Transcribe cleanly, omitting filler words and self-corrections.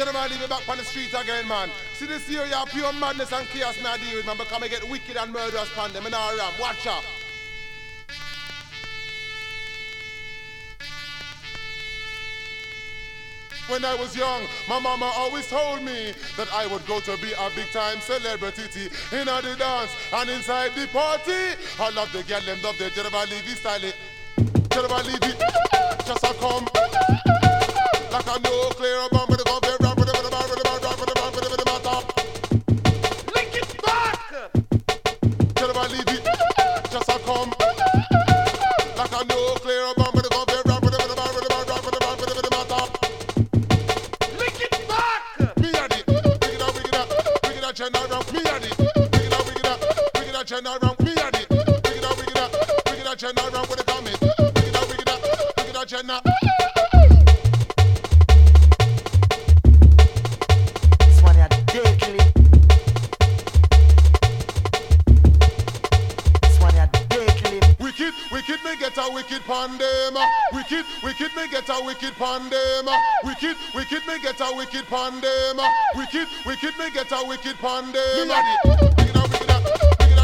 Gentlemen, leave me back on the street again, man. See this here, you have pure madness and chaos me I deal with, man, because I get wicked and murderous upon them, and I ram. Watch out. When I was young, my mama always told me that I would go to be a big-time celebrity in the dance and inside the party. I love the girl, them love the Jennifer Levy style. Jennifer Levy, just a come like a nuclear bomb with a gun. Link it back. Jennifer Levy, just a come like a nuclear bomb with a gun. General, me and it. Bring it out, general, with the comment. Bring it out, general. This one had deadly. This one had deadly. Wicked, me get a wicked pandem. Wicked, me get a wicked pandem. Wicked, me get a wicked pandem. Wicked, me get a wicked pandem.